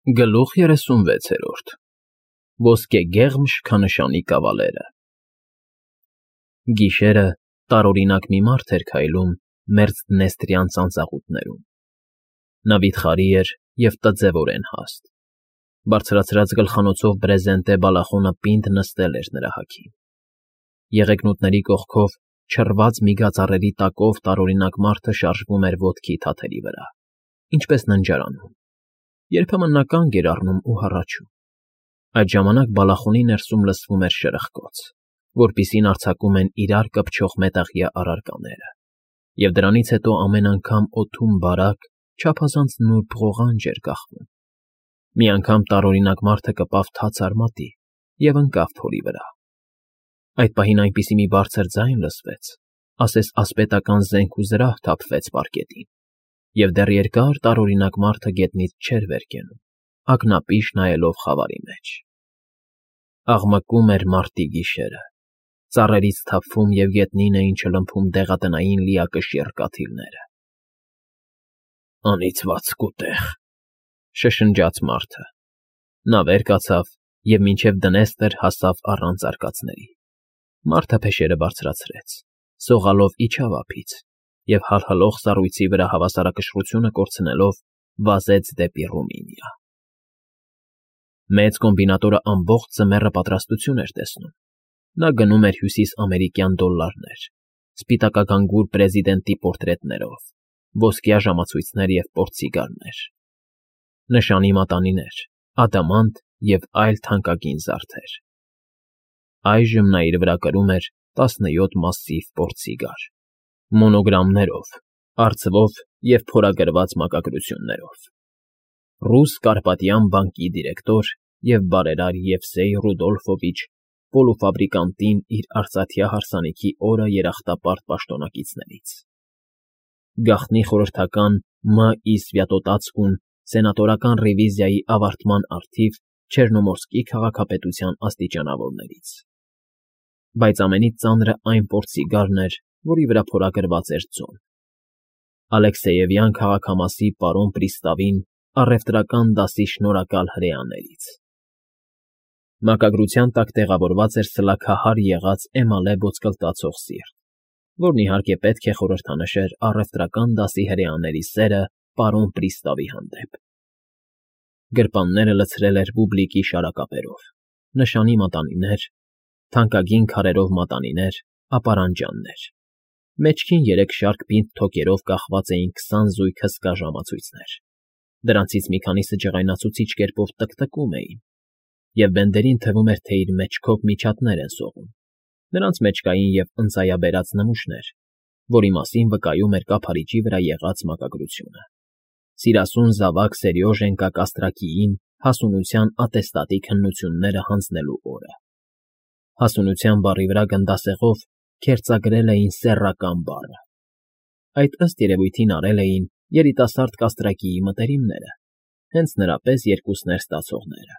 Գլուխ 36 Ոսկեգեղմ շքանշանի կավալերը Գիշերը տարօրինակ մի մարդ էր քայլում մերձ դնեստրյան ծանծաղուտներում։ Նա վիթխարի էր և տձևորեն հաստ։ Բարձրացրած գլխանոցով բրեզենտե բալախոնը պինդ նստել էր նրա հագին։ Եղեգնուտների կողքով չռված միգածառերի տակով տարօրինակ մարդը շարժվում էր ոտքի թաթերի վրա, ինչպես ննջարանում։ Երբեմն նա կանգ էր առնում ու հառաչում։ Այդ ժամանակ բալախոնի ներսում լսվում էր շրխկոց, որպիսին արձակում են իրար կպչող մետաղյա առարկաները, և դրանից հետո ամեն անգամ օդում բարակ, չափազանց նուրբ ղողանջ էր կախվում։ Մի անգամ տարօրինակ մարդը կպավ թաց արմատի և ընկավ փորի վրա։ Այդ պահին այնպիսի մի բարձր ձայն լսվեց, ասես ասպետական զենք ու զրահ թափվեց պարկետին, և դեռ երկար տարօրինակ մարդը գետնից չէր վեր կենում, ակնապիշ նայելով խավարի մեջ։ Աղմկում էր մարտի գիշերը, ծառերից թափվում և գետնին էին չլմփում դեղատնային լիակշիռ կաթիլները։ «Անիծված կուտեղ,֊ շշնջաց մարդը։ Նա վեր կացավ և մինչև դնեստր հասավ առանց արկածների։ Մարդը փեշերը բարձրացրեց, սողալով իջավ ափից և հալհլող սառույցի վրա հավասարակշռությունը կորցնելով վազեց դեպի Ռումինիա։ Մեծ կոմբինատորը ամբողջ ձմեռը պատրաստություն էր տեսնում։ Նա գնում էր հյուսիսամերիկյան դոլլարներ, սպիտակագանգուր պրեզիդենտի պորտրետներով, ոսկյա ժամացույցներ և պորտսիգարներ, նշանի մատանիներ, ադամանտ և այլ թանկագին զարդեր։ Այժմ նա իր վրա կրում էր 17 մասսիվ պորտսիգար, մոնոգրամներով, արծվով և փորագրված մակագրություններով։ Ռուս Կարպատյան բանկի դիրեկտոր և բարերար Եվսեյ Ռուդոլֆովիչ Պոլուֆաբրիկանտին իր արծաթյա հարսանիքի օրը երախտապարտ պաշտոնակիցներից։ Գաղտնի խորհրդական Մ.Ի. Սվյատոտացկուն սենատորական ռևիզիայի ավարտման առթիվ Չեռնոմորսկի քաղաքապետության աստիճանավորներից։ Բայց ամենից ծանրը այն պորտսիգարն էր, որի վրա փորագրված էր ձոն։ Ալեքսեևյան քաղաքամասի պարոն պրիստավին առևտրական դասի շնորհակալ հրեաներից։ Մակագրության տակ տեղավորված էր սլաքահար եղած էմալե ոսկլտացող սիրտ, որն իհարկե պետք է խորհրդանշեր առևտրական դասի հրեաների սերը պարոն պրիստավի հանդեպ։ Գրպանները լցրել էր բուբլիկի շարակապերով, նշանի մատանիներ, թանկագին քարերով մատանիներ, ապարանջաններ։ Մեջքին 3 շարք պինդ թոկերով կախված էին 20 զույգ հսկա ժամացույցներ։ Դրանցից մի քանիսը ջղայնացուցիչ կերպով տկտկում էին, և Բենդերին թվում էր, թե իր մեջքով միջատներ են սողում։ Նրանց մեջ կային և ընծայաբերած նմուշներ, որի մասին վկայում էր կափարիչի վրա եղած մակագրությունը։ Սիրասուն զավակ Սերյոժենկա Կաստրակիին հասունության ատեստատի քննությունները հանձնելու օրը։ Հասունության բառի վրա գնդասեղով քերծագրել էին սեռական բառը։ Այդ ըստ երևույթին արել էին երիտասարդ Կաստրակիի մտերիմները, հենց նրա պես երկուսներ ստացողները։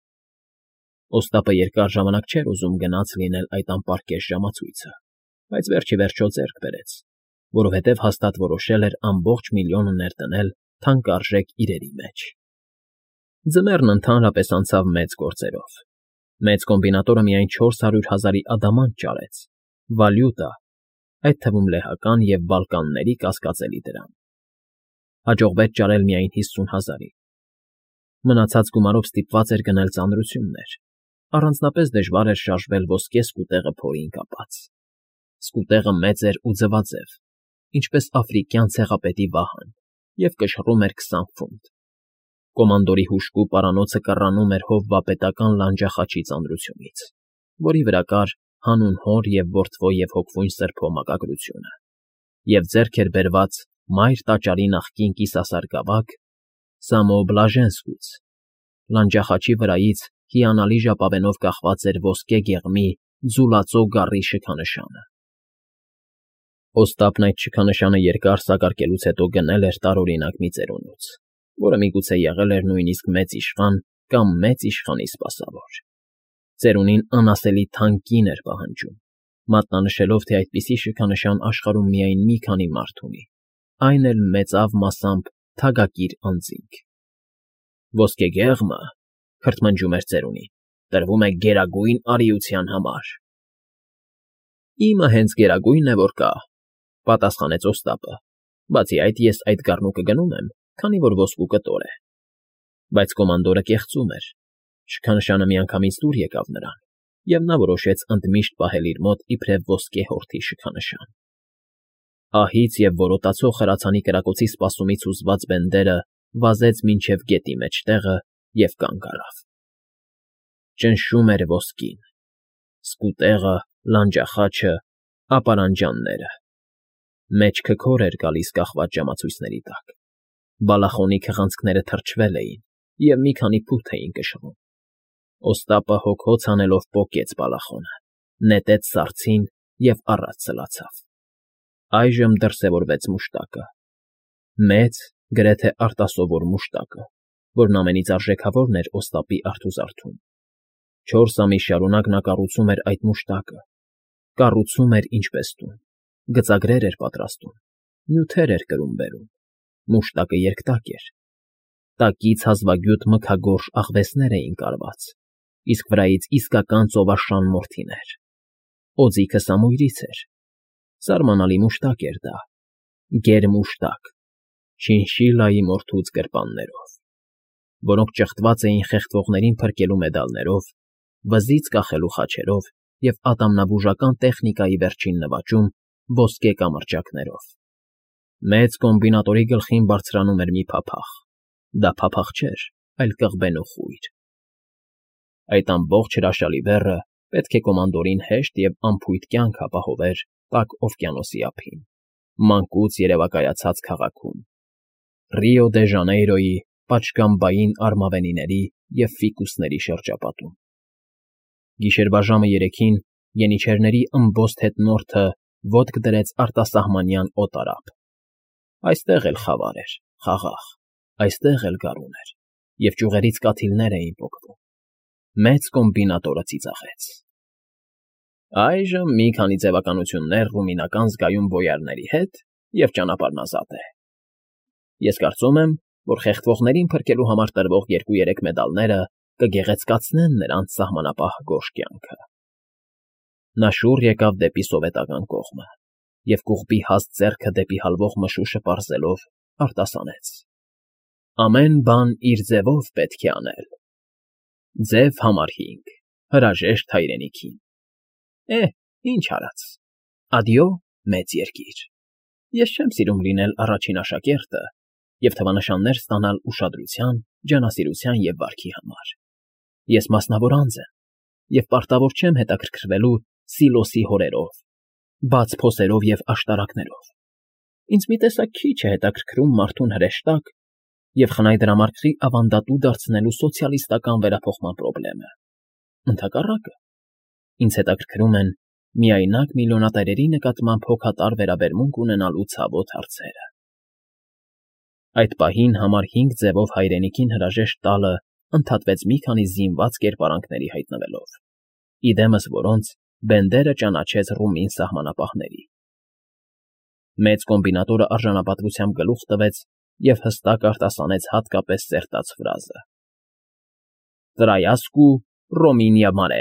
Օստապը երկար ժամանակ չէր ուզում գնաց լինել այդ անպարկեշտ ժամացույցը, բայց վերջիվերջո ձեռք բերեց, որովհետև հաստատ որոշել էր ամբողջ միլիոնը ներդնել թանկարժեք իրերի մեջ։ Ձմեռն ընդհանրապես անցավ մեծ գործերով։ Մեծ կոմբինատորը միայն 400,000-ի ադամանտ ճարեց, վալյուտա, այդ թվում լեհական և Բալկանների կասկածելի դրամ։ Հաջողվեց ճարել միայն 50,000-ի։ Մնացած գումարով ստիպված էր գնել ծանրություններ։ Առանձնապես դժվար էր շարժվել ոսկե սկուտեղը փորին կապած։ Սկուտեղը մեծ էր ու ձվաձև, ինչպես աֆրիկյան ցեղապետի վահան, և կշռում էր 20 ֆունտ։ Կոմանդորի հուժկու պարանոցը կռանում էր հովվապետական լանջախաչի ծանրությունից, որի վրա կար հանուն հոր և որդվո և հոգվույն սրբո մակագրությունը, և ձեռք էր բերված մայր տաճարի նախկին կիսասարգսակ Սամոբլաժենսկուց։ Լանջախաչի վրայից հիանալի ժապավենով կախված էր ոսկե գեղմի ձուլածո գառի շքանշանը։ Օստապն այդ շքանշանը երկար սակարկելուց հետո գնել էր տարօրինակ մի ծերունուց, որը միգուցե եղել էր նույնիսկ մեծ իշխան կամ մեծ իշխանի սպասավոր։ Ծերունին անասելի թանկ կին էր պահանջում, մատնանշելով, թե այդպիսի շքանշան աշխարհում միայն մի քանի մարդ ունի, այն էլ մեծավ մասամբ թագակիր անձինք։ Ոսկեգեղմը, քրթմնջում էր ծերունին, տրվում է գերագույն արիության համար։ Իմը հենց գերագույնն է, որ կա, պատասխանեց Օստապը, բացի այդ ես այդ գառնուկը գնում եմ, քանի որ ոսկու կտոր է։ Բայց կոմանդորը կեղծում էր, շքանշանը միանգամից դուր եկավ նրան, և նա որոշեց ընդմիշտ պահել իր մոտ իբրև ոսկե հորթի շքանշան։ Ահից և որոտացող հրացանի կրակոցի սպասումից հուզված Բենդերը վազեց մինչև գետի մեջտեղը և կանգ առավ։ Ճնշում էր ոսկին, սկուտեղը, լանջախաչը, ապարանջանները։ Մեջքը քոր էր գալիս կախված ժամացույցների տակ։ Բալախոնի քղանցքները թրջվել էին և մի քանի փութ էին կշռում։ Օստապը հոգ-հոց անելով պոկեց բալախոնը, նետեց սառցին և առաջ սլացավ։ Այժմ դրսևորվեց մուշտակը։ Մեծ, գրեթե արտասովոր մուշտակը, որն ամենից արժեքավորն էր Օստապի արթուզարդում։ 4 ամիս շարունակ նա կառուցում էր այդ մուշտակը, կառուցում էր ինչպես տուն, գծագրեր էր պատրաստում, նյութեր էր կրում֊բերում։ Մուշտակը երկտակ էր։ Տակից հազվագյուտ մքագորշ աղվեսներ էին կարված, իսկ վրայից իսկական ծովաշան մորթիներ։ Օձիքը սամույրից էր։ Զարմանալի մուշտակ էր դա, գերմուշտակ, չինշիլայի մորթուց գրպաններով, որոնք ճխտված էին խեղդվողներին փրկելու մեդալներով, վզից կախելու խաչերով և ատամնաբուժական տեխնիկայի վերջին նվաճում ոսկե կամրջակներով։ Մեծ կոմբինատորի գլխին բարձրանում էր մի փափախ։ Դա փափախ չէր, այլ կղբենու խույր։ Այդ ամբողջ հրաշալի բեռը պետք է կոմանդորին հեշտ և անփույթ կյանք ապահովեր տաք օվկիանոսի ափին, մանկուց երևակայացած քաղաքում, Ռիո դե Ժանեյրոյի պատշգամբային արմավենիների և ֆիկուսների շրջապատում։ Գիշերվա ժամը 3-ին ենիչերների ըմբոստ հետնորդը ոտք դրեց արտասահմանյան օտարապ։ Այստեղ էլ խավար էր, խաղաղ, այստեղ էլ գարուն էր, և ճյուղերից կաթիլներ էին պոկվում։ Մեծ կոմբինատորը ծիծաղեց։ Այժմ մի քանի ձևականություններ ռումինական զգայուն բոյարների հետ և ճանապարհն ազատ է։ Ես կարծում եմ, որ խեղդվողներին փրկելու համար տրվող 2-3 մեդալները կգեղեցկացնեն նրանց սահմանապահ գորշ կյանքը։ Նա շուռ եկավ դեպի սովետական կողմը և կուղբի հաստ ձեռքը դեպի հալվող մշուշը պարզելով արտասանեց. Ամեն բան իր ձևով պետք է անել։ Ձև համար 5, հրաժեշտ հայրենիքին։ Ինչ արած։ Ադյո, մեծ երկիր։ Ես չեմ սիրում լինել առաջին աշակերտը և թվանշաններ ստանալ ուշադրության, ջանասիրության և վարքի համար։ Ես մասնավոր անձ եմ և պարտավոր չեմ հետաքրքրվելու Սիլոսի հորերով, բաց փոսերով և աշտարակներով։ Ինձ մի տեսակ քիչ է հետաքրքրում մարդուն հրեշտակ և խնայդրամարկղի ավանդատու դարձնելու սոցիալիստական վերափոխման պրոբլեմը։ Ընդհակառակը, ինձ հետաքրքրում են միայնակ միլիոնատերերի նկատմամբ հոգատար վերաբերմունք ունենալու ցավոտ հարցերը։ Այդ պահին համար 5 ձևով հայրենիքին հրաժեշտ տալը ընդհատվեց մի քանի զինված կերպարանքների հայտնվելով, ի դեմս որոնց Բենդերը ճանաչեց ռումին սահմանապահների։ Մեծ կոմբինատորը արժանապատվությամբ գլուխ տվեց և հստակ արտասանեց հատկապես սերտած ֆրազը. Տրայասկու Ռոմինիա մարե։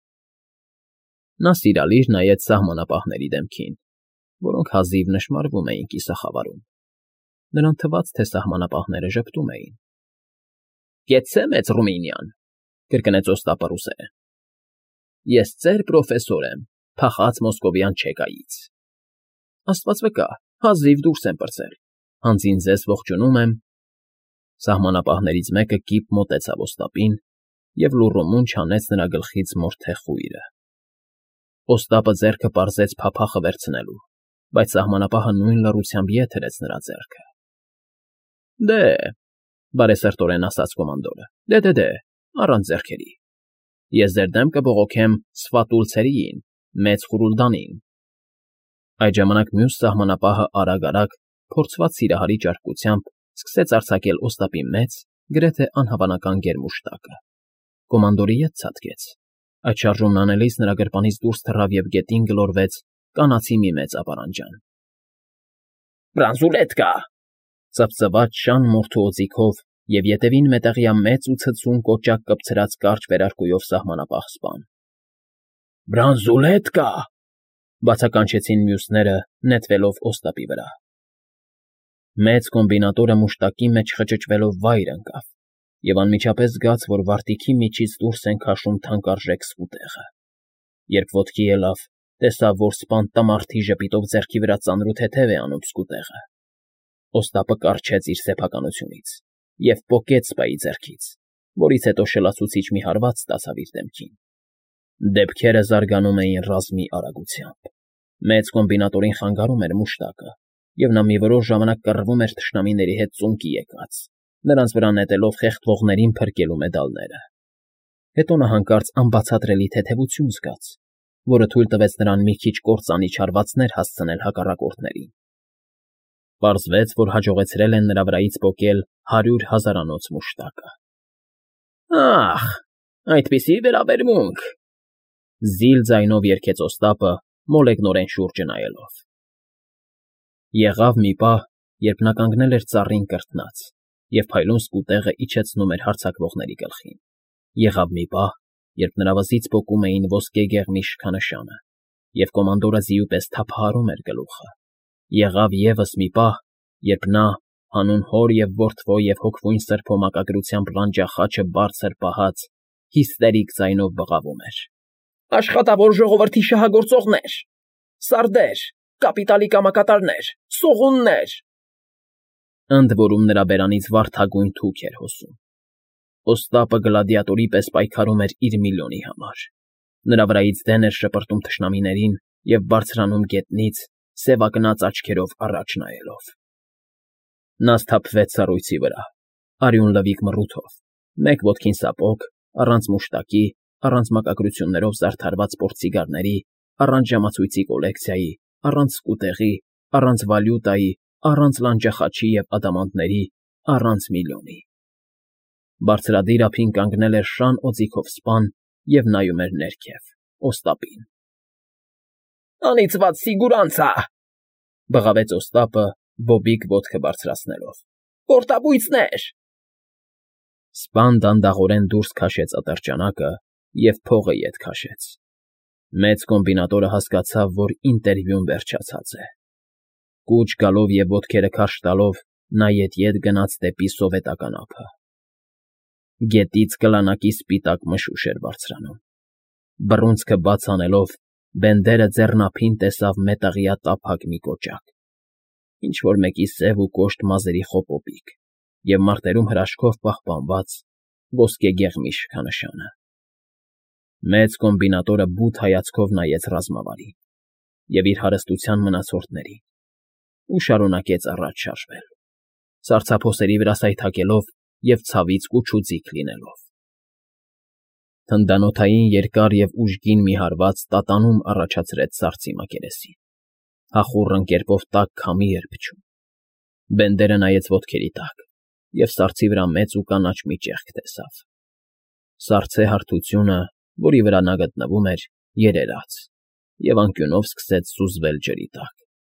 Նա սիրալիր նայեց սահմանապահների դեմքին, որոնք հազիվ նշմարվում էին կիսախավարում։ Նրան թվաց, թե սահմանապահները ժպտում էին։ Կեցցե մեծ Ռումինիան, կրկնեց Օստապը ռուսերեն։ Ես ծեր պրոֆեսոր եմ, փախած մոսկովյան չեկայից։ Աստված վկա, հազիվ դուրս եմ պրծել, հանձին ձեզ ողջունում եմ։ Սահմանապահներից մեկը կիպ մոտեցավ Օստապին և լուռումուն չանեց նրա գլխից մորթե խույրը։ Օստապը ձեռքը պարզեց փափախը վերցնելու, բայց սահմանապահը նույն լռությամբ ետ հրեց նրա ձեռքը։ Դե, բարեսրտորեն ասաց կոմանդորը, դե, առանց ձեռքերի։ Ես ձեր դեմ կբողոքեմ Սվատուլցերիին, մեծ Խուրուլդանին։ Այդ ժամանակ մյուս սահմանապահը արագ-արագ, փորձված սիրահարի ճարպկությամբ սկսեց արձակել Օստապի մեծ, գրեթե անհավանական գերմուշտակը։ Կոմանդորի ետ ցատկեց։ Այդ շարժումն անելիս նրա գրպանից դուրս թռավ և գետին գլորվեց կանացի մի մեծ ապարանջան։ Բրանզուլետկա, ծպծված շան մորթու օձիքով Եվ ետևին մետաղյա մեծ ու ցցուն կոճակ կպցրած կարճ վերարկուով սահմանապահ սպան։ Բրանզուլետկա, բացականչեցին մյուսները, նետվելով Օստապի վրա։ Մեծ կոմբինատորը մուշտակի մեջ խճճվելով վայր ընկավ, և անմիջապես զգաց, որ վարտիքի միջից դուրս են քաշում թանկարժեք սկուտեղը։ Երբ ոտքի ելավ, տեսավ, որ սպան տմարդի ժպիտով ձեռքի վրա ծանր ու թեթև է անում սկուտեղը։ Օստապը կառչեց իր սեփականությունից և պոկեց սպայի ձեռքից, որից հետո շլացուցիչ մի հարված ստացավ իր դեմքին։ Դեպքերը զարգանում էին ռազմի արագությամբ։ Մեծ կոմբինատորին խանգարում էր մուշտակը, և նա մի որոշ ժամանակ կռվում էր թշնամիների հետ ծունկի եկած, նրանց վրա նետելով խեղդվողներին փրկելու մեդալները։ Հետո նա հանկարծ անբացատրելի թեթևություն զգաց, որը թույլ տվեց նրան մի քիչ կործանիչ հարվածներ հասցնել հակառակորդներին։ Պարզվեց, որ հաջողեցրել են նրա վրայից պոկել 100 հազարանոց մուշտակը։ Ախ, այդպիսի վերաբերմունք, զիլ ձայնով երգեց Օստապը, մոլեգնորեն շուրջը նայելով։ Եղավ մի պահ, երբ նա կանգնել էր ծառին կրտնած, և փայլուն սկուտեղը իջեցնում էր հարձակվողների գլխին։ Եղավ մի պահ, երբ նրա վզից պոկում էին ոսկե գեղմի շքանշանը, և կոմանդորը ձիու պես թափահարում էր գլուխը։ Եղավ ևս մի պահ, երբ նա, հանուն հոր և որդվո և հոգվույն սրբո մակագրությամբ լանջախաչը բարձր պահած, հիստերիկ ձայնով բղավում էր. «Աշխատավոր ժողովրդի շահագործողներ, սարդեր, կապիտալի կամակատարներ, սողուններ»։ Ընդ որում նրա բերանից վարդագույն թուք էր հոսում։ Օստապը գլադիատորի պես պայքարում էր իր միլիոնի համար։ Նրա վրայից դեն էր շպրտում թշնամիներին և բարձրանում գետնից, սևակնած աչքերով առաջ նայելով։ Նա սթափվեց սառույցի վրա, արյուն լվիկ մռութով, մեկ ոտքին սապոգ, առանց մուշտակի, առանց մակագրություններով զարդարված պորտսիգարների, առանց ժամացույցի կոլեկցիայի, առանց սկուտեղի, առանց վալյուտայի, առանց լանջախաչի և ադամանդների, առանց միլիոնի։ Բարձրադիր ափին կանգնել էր շան օձիքով սպան և նայում էր ներքև, Օստապին։ «Անիծված սիգուրանցա», բղավեց Օստապը, բոբիկ ոտքը բարձրացնելով։ «Պորտաբույծներ»։ Սպան դանդաղորեն դուրս քաշեց ատրճանակը և փողը ետ քաշեց։ Մեծ կոմբինատորը հասկացավ, որ ինտերվյուն վերջացած է։ Կուչ գալով և ոտքերը քարշ տալով, նա ետ գնաց դեպի սովետական ափը։ Գետից կլանակի սպիտակ մշուշ էր բարձրանում։ Բռունցքը բաց անելով, Բենդերը ձեռնափին տեսավ մետաղյա տափակ մի կոճակ, ինչ֊որ մեկի սև ու կոշտ մազերի խոպոպիկ և մարտերում հրաշքով պահպանված ոսկե գեղմի շքանշանը։ Մեծ կոմբինատորը բութ հայացքով նայեց ռազմավարին և իր հարստության մնացորդներին ու շարունակեց առաջ շարժվել, սառցափոսերի վրա սայթաքելով և ցավից կուչուձիգ լինելով։ Թնդանոթային երկար և ուժգին մի հարված տատանում առաջացրեց սառցի մակերեսին, հախուռն կերպով տաք քամի էր փչում։ Բենդերը նայեց ոտքերի տակ և սառցի վրա մեծ ու կանաչ մի ճեղք տեսավ։ Սառցե հարթությունը, որի վրա նա գտնվում էր, երերաց և անկյունով սկսեց սուզվել ջրի տակ։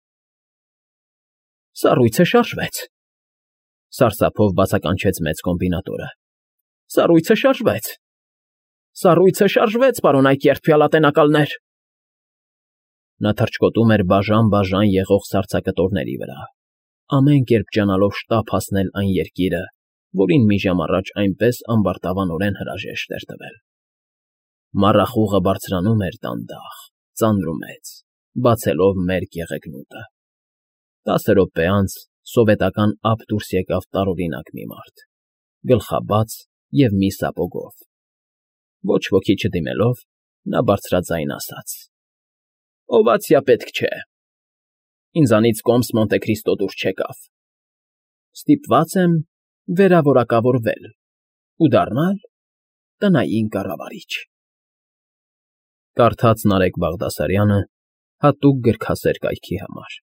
«Սառույցը շարժվեց», սարսափով բացականչեց մեծ կոմբինատորը։ «Սառույցը շարժվեց։ Սառույցը շարժվեց, պարոն Այկերտ փյալատենակալներ»։ Նա թռչկոտում էր բաժան եղող սառցակտորների վրա, ամեն կերպ ջանալով շտապ հասնել այն երկիրը, որին մի ժամ առաջ այնպես ամբարտավանորեն հրաժեշտ էր տվել։ Մառախուղը բարձրանում էր դանդաղ, ծանրումեծ, բացելով մերկ եղեգնուտը։ 10 րոպե անց սովետական ափ դուրս եկավ տարօրինակ մի մարդ, գլխաբաց և մի սապոգով։ Ոչ ոքի չդիմելով, նա բարձրաձայն ասաց. «Օվացիա պետք չէ։ Ինձանից կոմս Մոնտե Քրիստո դուրս չեկավ։ Ստիպված եմ վերավորակավորվել ու դառնալ տնային կառավարիչ»։ Կարդաց Նարեկ Բաղդասարյանը հատուկ գրքասեր կայքի համար։